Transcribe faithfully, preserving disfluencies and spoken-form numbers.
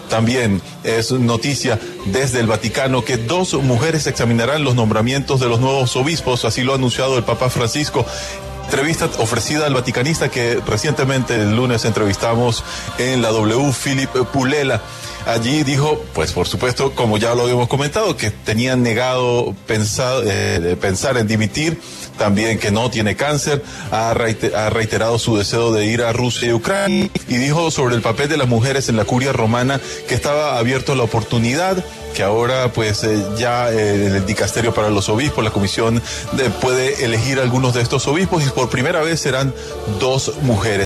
También es noticia desde el Vaticano que dos mujeres examinarán los nombramientos de los nuevos obispos, así lo ha anunciado el Papa Francisco. Entrevista ofrecida al vaticanista que recientemente el lunes entrevistamos en la W, Philip Pulela. Allí dijo, pues por supuesto, como ya lo habíamos comentado, que tenían negado pensar, eh, pensar en dimitir, también que no tiene cáncer, ha, reiter, ha reiterado su deseo de ir a Rusia y Ucrania, y dijo sobre el papel de las mujeres en la curia romana que estaba abierto a la oportunidad, que ahora pues eh, ya eh, el dicasterio para los obispos, la comisión de, puede elegir algunos de estos obispos y por primera vez serán dos mujeres.